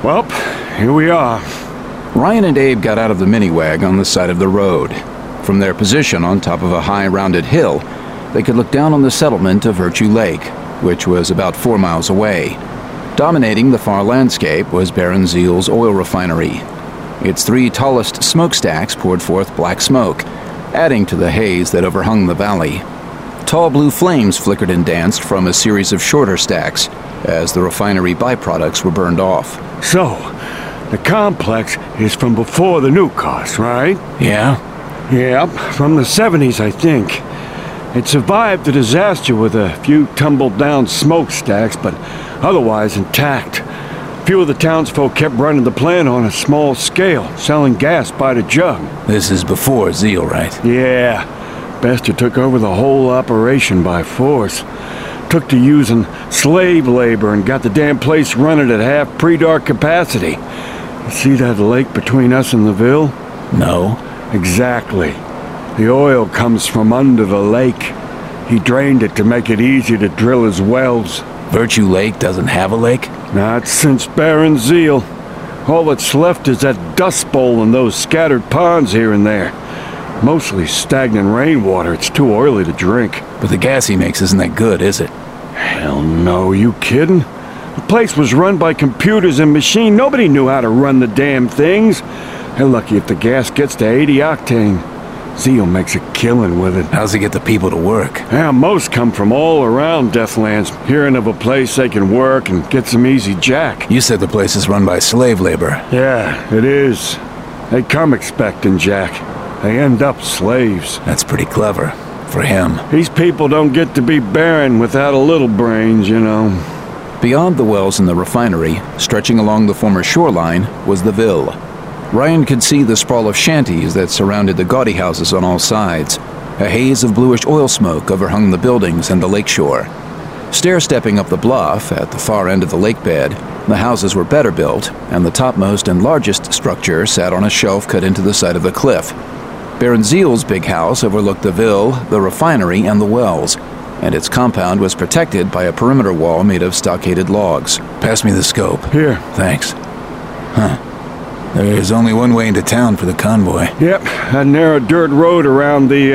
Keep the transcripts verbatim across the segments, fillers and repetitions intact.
Well, here we are. Ryan and Abe got out of the miniwag on the side of the road. From their position on top of a high, rounded hill, they could look down on the settlement of Virtue Lake, which was about four miles away. Dominating the far landscape was Baron Zeal's oil refinery. Its three tallest smokestacks poured forth black smoke, adding to the haze that overhung the valley. Tall blue flames flickered and danced from a series of shorter stacks as the refinery byproducts were burned off. So, the complex is from before the nuke cost, right? Yeah? Yep, from the seventies, I think. It survived the disaster with a few tumbled-down smokestacks, but otherwise intact. A few of the townsfolk kept running the plant on a small scale, selling gas by the jug. This is before Zeal, right? Yeah. Bester took over the whole operation by force. Took to using slave labor and got the damn place running at half pre-dark capacity. You see that lake between us and the Ville? No. Exactly. The oil comes from under the lake. He drained it to make it easier to drill his wells. Virtue Lake doesn't have a lake? Not since Baron Zeal. All that's left is that dust bowl and those scattered ponds here and there. Mostly stagnant rainwater. It's too oily to drink. But the gas he makes isn't that good, is it? Hell no, you kidding? The place was run by computers and machine. Nobody knew how to run the damn things. They're lucky if the gas gets to eighty octane. Zeal makes a killing with it. How's he get the people to work? Yeah, most come from all around Deathlands, hearing of a place they can work and get some easy jack. You said the place is run by slave labor. Yeah, it is. They come expecting jack. They end up slaves. That's pretty clever. For him. These people don't get to be Baron without a little brains, you know. Beyond the wells and the refinery, stretching along the former shoreline, was the Ville. Ryan could see the sprawl of shanties that surrounded the gaudy houses on all sides. A haze of bluish oil smoke overhung the buildings and the lakeshore. Stair-stepping up the bluff at the far end of the lake bed, the houses were better built, and the topmost and largest structure sat on a shelf cut into the side of the cliff. Baron Zeal's big house overlooked the Ville, the refinery, and the wells, and its compound was protected by a perimeter wall made of stockaded logs. Pass me the scope. Here. Thanks. Huh. There's only one way into town for the convoy. Yep, that narrow dirt road around the,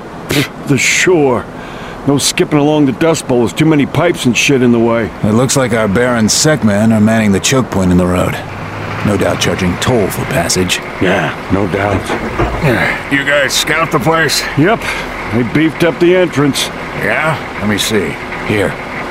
uh, the shore. No skipping along the dust bowl. There's too many pipes and shit in the way. It looks like our Baron's Sekmen are manning the choke point in the road. No doubt charging toll for passage. Yeah, no doubt. Yeah. You guys scout the place? Yep, they beefed up the entrance. Yeah? Let me see. Here.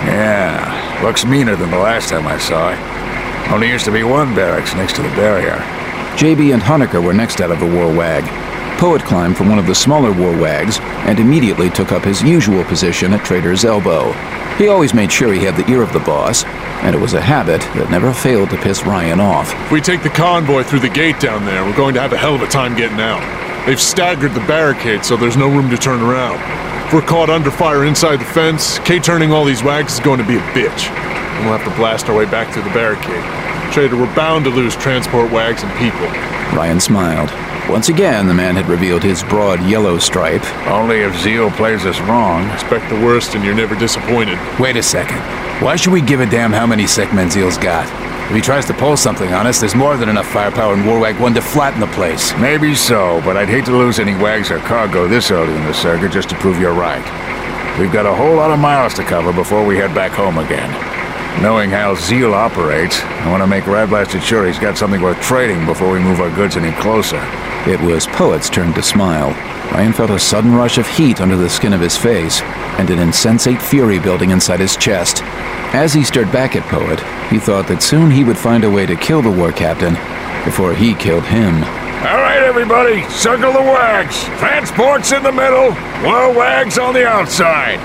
Yeah, looks meaner than the last time I saw it. Only used to be one barracks next to the barrier. J B and Honecker were next out of the war wag. Poet climbed from one of the smaller war wags and immediately took up his usual position at Trader's elbow. He always made sure he had the ear of the boss, and it was a habit that never failed to piss Ryan off. If we take the convoy through the gate down there, we're going to have a hell of a time getting out. They've staggered the barricade, so there's no room to turn around. If we're caught under fire inside the fence, K-turning all these wags is going to be a bitch. And we'll have to blast our way back through the barricade. Trader, we're bound to lose transport wags and people. Ryan smiled. Once again, the man had revealed his broad yellow stripe. Only if Zeal plays us wrong. Expect the worst and you're never disappointed. Wait a second. Why should we give a damn how many Sekmen Zeal's got? If he tries to pull something on us, there's more than enough firepower in Warwag one to flatten the place. Maybe so, but I'd hate to lose any wags or cargo this early in the circuit just to prove you're right. We've got a whole lot of miles to cover before we head back home again. Knowing how Zeal operates, I want to make Radblasted sure he's got something worth trading before we move our goods any closer. It was Poet's turn to smile. Ryan felt a sudden rush of heat under the skin of his face, and an insensate fury building inside his chest. As he stared back at Poet, he thought that soon he would find a way to kill the war captain before he killed him. All right, everybody, circle the wags. Transport's in the middle, war wags on the outside.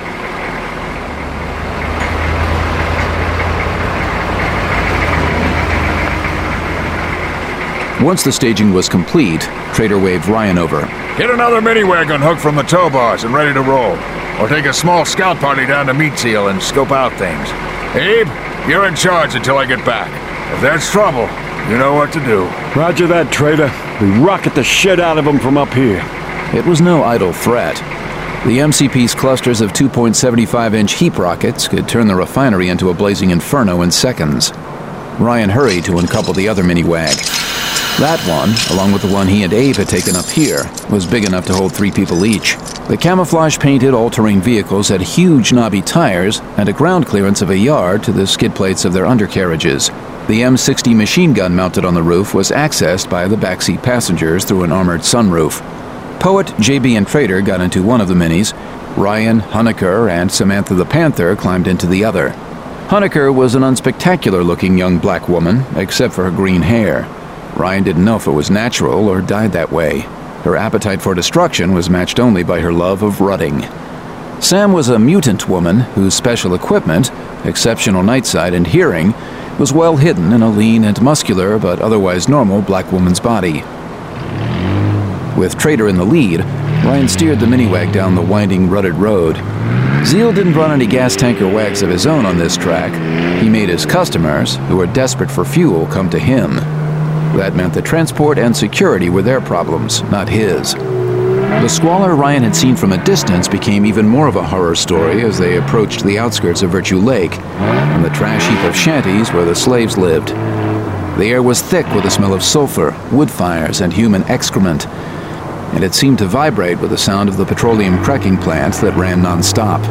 Once the staging was complete, Trader waved Ryan over. Get another mini-wag unhooked from the tow bars and ready to roll. Or take a small scout party down to meet Zeal and scope out things. Abe, you're in charge until I get back. If there's trouble, you know what to do. Roger that, Trader. We rocket the shit out of them from up here. It was no idle threat. The M C P's clusters of two point seven five inch heap rockets could turn the refinery into a blazing inferno in seconds. Ryan hurried to uncouple the other mini-wag. That one, along with the one he and Abe had taken up here, was big enough to hold three people each. The camouflage-painted all-terrain vehicles had huge knobby tires and a ground clearance of a yard to the skid plates of their undercarriages. The M sixty machine gun mounted on the roof was accessed by the backseat passengers through an armored sunroof. Poet, J B, and Trader got into one of the minis. Ryan, Honecker, and Samantha the Panther climbed into the other. Honecker was an unspectacular-looking young black woman, except for her green hair. Ryan didn't know if it was natural or dyed that way. Her appetite for destruction was matched only by her love of rutting. Sam was a mutant woman whose special equipment, exceptional night sight and hearing, was well hidden in a lean and muscular but otherwise normal black woman's body. With Trader in the lead, Ryan steered the miniwag down the winding, rutted road. Zeal didn't run any gas tanker wags of his own on this track. He made his customers, who were desperate for fuel, come to him. That meant that transport and security were their problems, not his. The squalor Ryan had seen from a distance became even more of a horror story as they approached the outskirts of Virtue Lake and the trash heap of shanties where the slaves lived. The air was thick with the smell of sulfur, wood fires, and human excrement, and it seemed to vibrate with the sound of the petroleum cracking plant that ran non-stop.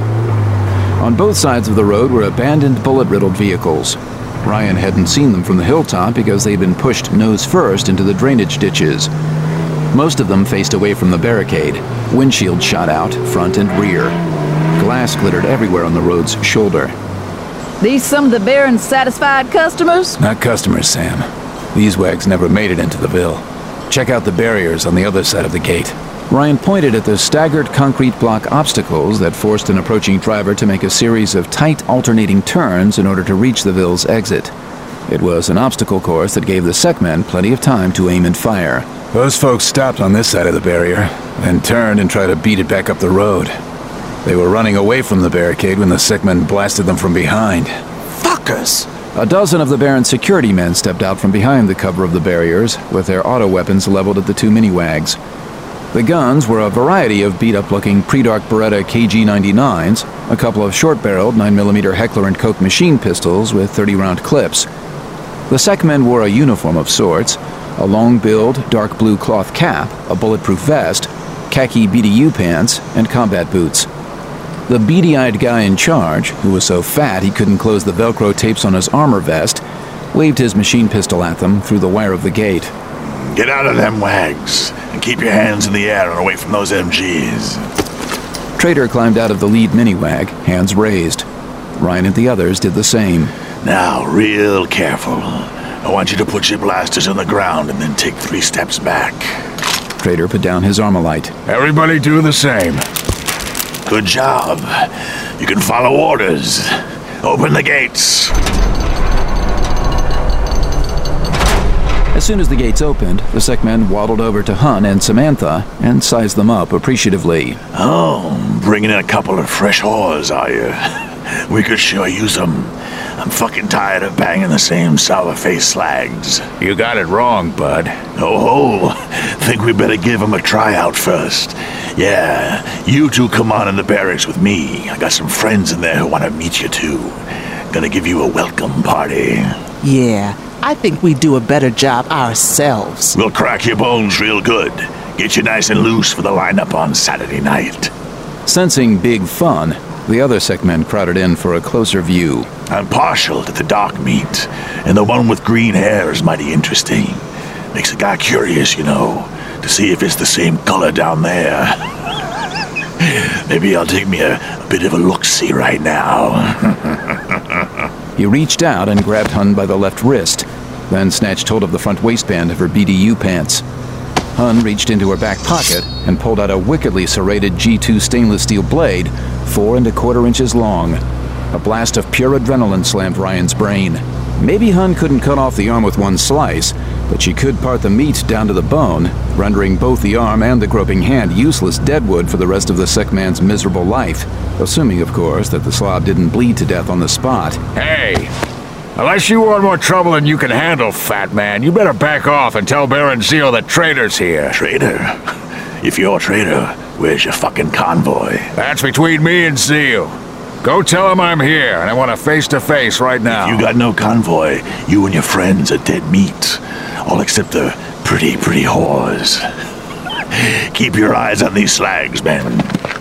On both sides of the road were abandoned, bullet-riddled vehicles. Ryan hadn't seen them from the hilltop because they'd been pushed nose first into the drainage ditches. Most of them faced away from the barricade. Windshields shot out, front and rear. Glass glittered everywhere on the road's shoulder. These some of the Baron's satisfied customers? Not customers, Sam. These wags never made it into the Ville. Check out the barriers on the other side of the gate. Ryan pointed at the staggered concrete block obstacles that forced an approaching driver to make a series of tight, alternating turns in order to reach the Ville's exit. It was an obstacle course that gave the SecMen plenty of time to aim and fire. Those folks stopped on this side of the barrier, then turned and tried to beat it back up the road. They were running away from the barricade when the SecMen blasted them from behind. Fuckers! A dozen of the Baron's security men stepped out from behind the cover of the barriers, with their auto weapons leveled at the two mini-wags. The guns were a variety of beat-up-looking pre-dark Beretta K G ninety-nines, a couple of short-barreled nine millimeter Heckler and Koch machine pistols with thirty round clips. The SecMen wore a uniform of sorts, a long-billed, dark blue cloth cap, a bulletproof vest, khaki B D U pants, and combat boots. The beady-eyed guy in charge, who was so fat he couldn't close the Velcro tapes on his armor vest, waved his machine pistol at them through the wire of the gate. Get out of them wags, and keep your hands in the air and away from those M Gs. Trader climbed out of the lead miniwag, hands raised. Ryan and the others did the same. Now, real careful. I want you to put your blasters on the ground and then take three steps back. Trader put down his Armalite. Everybody do the same. Good job. You can follow orders. Open the gates. As soon as the gates opened, the SecMen waddled over to Hun and Samantha and sized them up appreciatively. Oh, bringing in a couple of fresh whores, are you? We could sure use them. I'm fucking tired of banging the same sour-faced slags. You got it wrong, bud. Oh ho, think we better give them a tryout first. Yeah, you two come on in the barracks with me. I got some friends in there who want to meet you too. Gonna give you a welcome party. Yeah, I think we do a better job ourselves. We'll crack your bones real good. Get you nice and loose for the lineup on Saturday night. Sensing big fun, the other SecMen crowded in for a closer view. I'm partial to the dark meat, and the one with green hair is mighty interesting. Makes a guy curious, you know, to see if it's the same color down there. Maybe I'll take me a, a bit of a look-see right now. He reached out and grabbed Hun by the left wrist, then snatched hold of the front waistband of her B D U pants. Hun reached into her back pocket and pulled out a wickedly serrated G two stainless steel blade, four and a quarter inches long. A blast of pure adrenaline slammed Ryan's brain. Maybe Hun couldn't cut off the arm with one slice, but she could part the meat down to the bone, rendering both the arm and the groping hand useless deadwood for the rest of the SecMan's miserable life, assuming, of course, that the slob didn't bleed to death on the spot. Hey! Unless you want more trouble than you can handle, fat man, you better back off and tell Baron Zeal that Trader's here. Trader? If you're Trader, where's your fucking convoy? That's between me and Zeal. Go tell him I'm here, and I want a face-to-face right now. You got no convoy. You and your friends are dead meat. All except the pretty, pretty whores. Keep your eyes on these slags, men.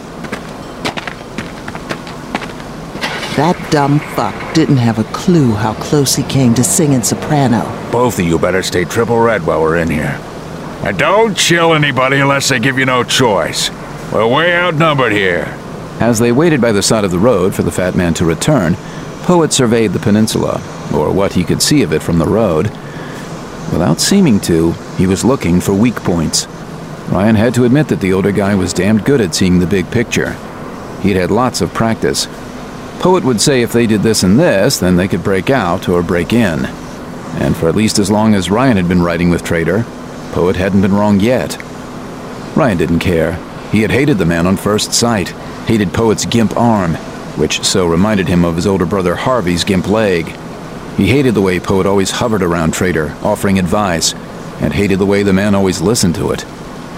That dumb fuck didn't have a clue how close he came to singing soprano. Both of you better stay triple red while we're in here. And don't chill anybody unless they give you no choice. We're way outnumbered here. As they waited by the side of the road for the fat man to return, Poet surveyed the peninsula, or what he could see of it from the road. Without seeming to, he was looking for weak points. Ryan had to admit that the older guy was damned good at seeing the big picture. He'd had lots of practice. Poet would say if they did this and this, then they could break out or break in. And for at least as long as Ryan had been riding with Trader, Poet hadn't been wrong yet. Ryan didn't care. He had hated the man on first sight, hated Poet's gimp arm, which so reminded him of his older brother Harvey's gimp leg. He hated the way Poet always hovered around Trader, offering advice, and hated the way the man always listened to it.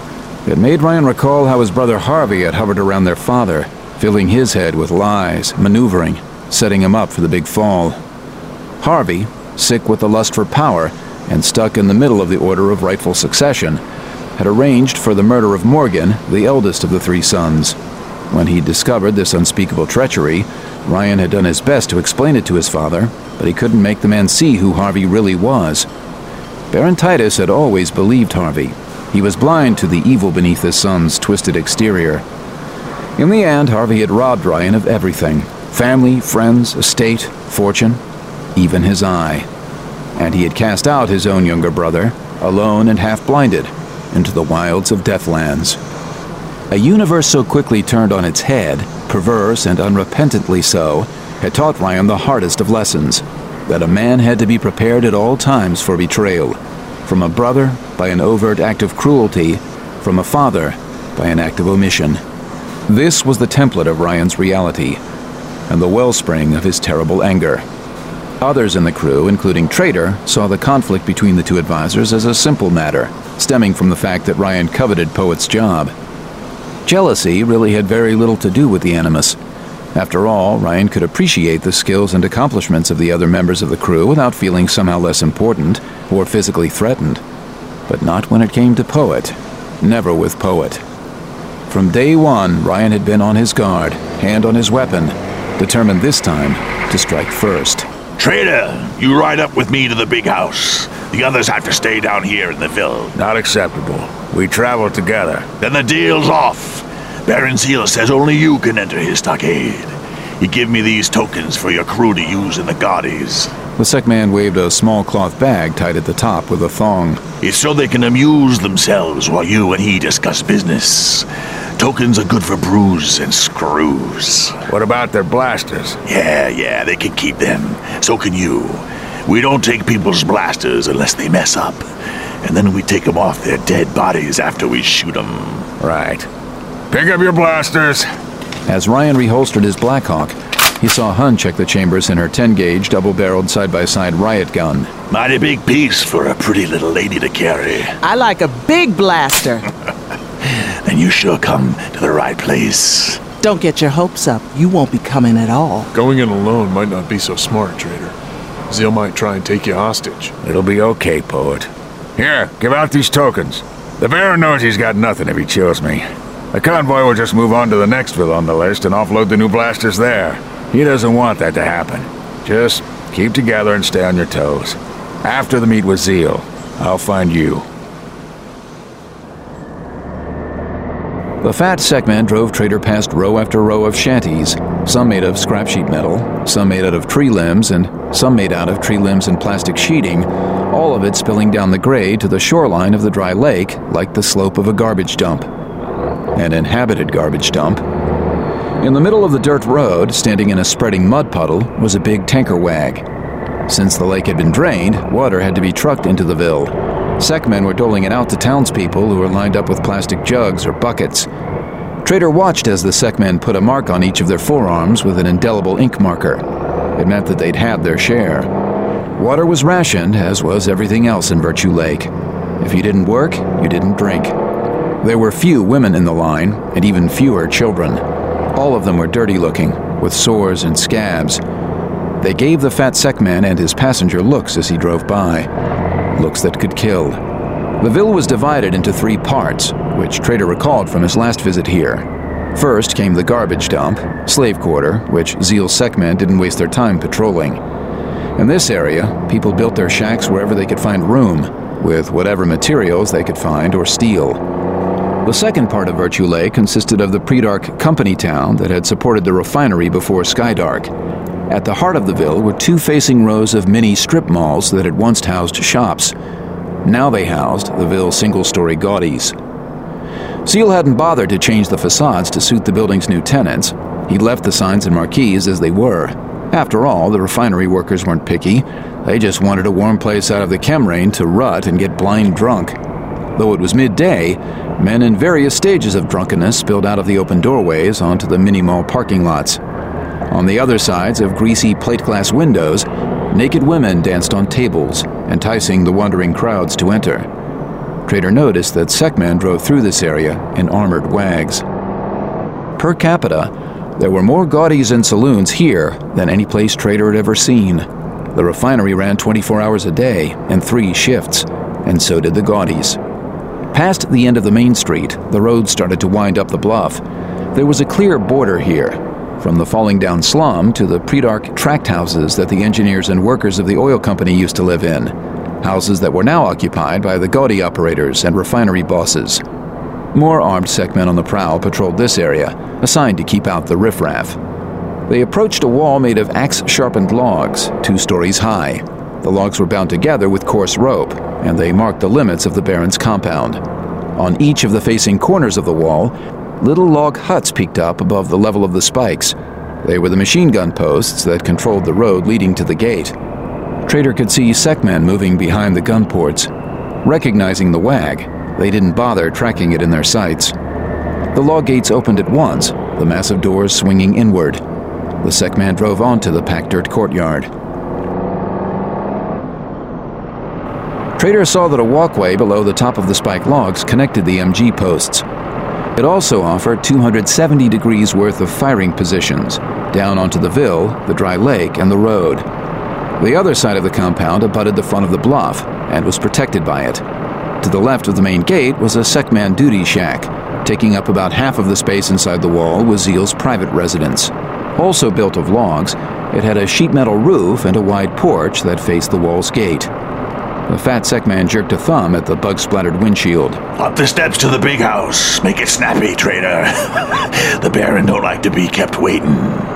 It made Ryan recall how his brother Harvey had hovered around their father, filling his head with lies, maneuvering, setting him up for the big fall. Harvey, sick with the lust for power and stuck in the middle of the order of rightful succession, had arranged for the murder of Morgan, the eldest of the three sons. When he discovered this unspeakable treachery, Ryan had done his best to explain it to his father, but he couldn't make the man see who Harvey really was. Baron Titus had always believed Harvey. He was blind to the evil beneath his son's twisted exterior. In the end, Harvey had robbed Ryan of everything: family, friends, estate, fortune, even his eye. And he had cast out his own younger brother, alone and half-blinded, into the wilds of Deathlands. A universe so quickly turned on its head, perverse and unrepentantly so, had taught Ryan the hardest of lessons, that a man had to be prepared at all times for betrayal, from a brother by an overt act of cruelty, from a father by an act of omission. This was the template of Ryan's reality, and the wellspring of his terrible anger. Others in the crew, including Trader, saw the conflict between the two advisors as a simple matter, stemming from the fact that Ryan coveted Poet's job. Jealousy really had very little to do with the animus. After all, Ryan could appreciate the skills and accomplishments of the other members of the crew without feeling somehow less important or physically threatened. But not when it came to Poet. Never with Poet. From day one, Ryan had been on his guard, hand on his weapon, determined this time to strike first. Trader, you ride up with me to the big house. The others have to stay down here in the Ville. Not acceptable. We travel together. Then the deal's off. Baron Zeal says only you can enter his stockade. He give me these tokens for your crew to use in the Gaudis. The sick man waved a small cloth bag tied at the top with a thong. It's so they can amuse themselves while you and he discuss business. Tokens are good for brews and screws. What about their blasters? Yeah, yeah, they can keep them. So can you. We don't take people's blasters unless they mess up. And then we take them off their dead bodies after we shoot them. Right. Pick up your blasters. As Ryan reholstered his Blackhawk, he saw Hun check the chambers in her ten-gauge, double-barreled, side-by-side riot gun. Mighty big piece for a pretty little lady to carry. I like a big blaster. Then you sure come to the right place. Don't get your hopes up. You won't be coming at all. Going in alone might not be so smart, Trader. Zeal might try and take you hostage. It'll be okay, Poet. Here, give out these tokens. The Baron knows he's got nothing if he chills me. The convoy will just move on to the next Ville on the list and offload the new blasters there. He doesn't want that to happen. Just keep together and stay on your toes. After the meet with Zeal, I'll find you. The fat Sekman drove Trader past row after row of shanties, some made of scrap sheet metal, some made out of tree limbs, and some made out of tree limbs and plastic sheeting, all of it spilling down the grade to the shoreline of the dry lake like the slope of a garbage dump. An inhabited garbage dump. In the middle of the dirt road, standing in a spreading mud puddle, was a big tanker wag. Since the lake had been drained, water had to be trucked into the Ville. Sekmen were doling it out to townspeople who were lined up with plastic jugs or buckets. Trader watched as the Sekmen put a mark on each of their forearms with an indelible ink marker. It meant that they'd had their share. Water was rationed, as was everything else in Virtue Lake. If you didn't work, you didn't drink. There were few women in the line, and even fewer children. All of them were dirty-looking, with sores and scabs. They gave the fat Sekman and his passenger looks as he drove by. Looks that could kill. The Ville was divided into three parts, which Trader recalled from his last visit here. First came the garbage dump, slave quarter, which Zeal's Sekmen didn't waste their time patrolling. In this area, people built their shacks wherever they could find room, with whatever materials they could find or steal. The second part of Virtue Lake consisted of the pre-dark company town that had supported the refinery before Skydark. At the heart of the Ville were two facing rows of mini strip malls that had once housed shops. Now they housed the Ville's single-story gaudies. Zeal hadn't bothered to change the facades to suit the building's new tenants. He left the signs and marquees as they were. After all, the refinery workers weren't picky. They just wanted a warm place out of the chemrain to rut and get blind drunk. Though it was midday, men in various stages of drunkenness spilled out of the open doorways onto the mini-mall parking lots. On the other sides of greasy plate-glass windows, naked women danced on tables, enticing the wandering crowds to enter. Trader noticed that Sekman drove through this area in armored wags. Per capita, there were more gaudies and saloons here than any place Trader had ever seen. The refinery ran twenty-four hours a day in three shifts, and so did the gaudies. Past the end of the main street, the road started to wind up the bluff. There was a clear border here, from the falling-down slum to the pre-dark tract houses that the engineers and workers of the oil company used to live in, houses that were now occupied by the gaudy operators and refinery bosses. More armed Sekmen on the prowl patrolled this area, assigned to keep out the riffraff. They approached a wall made of axe-sharpened logs, two stories high. The logs were bound together with coarse rope, and they marked the limits of the Baron's compound. On each of the facing corners of the wall, little log huts peeked up above the level of the spikes. They were the machine gun posts that controlled the road leading to the gate. Trader could see Sekmen moving behind the gun ports. Recognizing the wag, they didn't bother tracking it in their sights. The log gates opened at once, the massive doors swinging inward. The Sekman drove onto the packed dirt courtyard. Trader saw that a walkway below the top of the spike logs connected the M G posts. It also offered two hundred seventy degrees worth of firing positions, down onto the Ville, the dry lake, and the road. The other side of the compound abutted the front of the bluff, and was protected by it. To the left of the main gate was a Sekman duty shack. Taking up about half of the space inside the wall was Zeal's private residence. Also built of logs, it had a sheet metal roof and a wide porch that faced the wall's gate. The fat Sekman jerked a thumb at the bug-splattered windshield. Up the steps to the big house. Make it snappy, Trader. The Baron don't like to be kept waiting.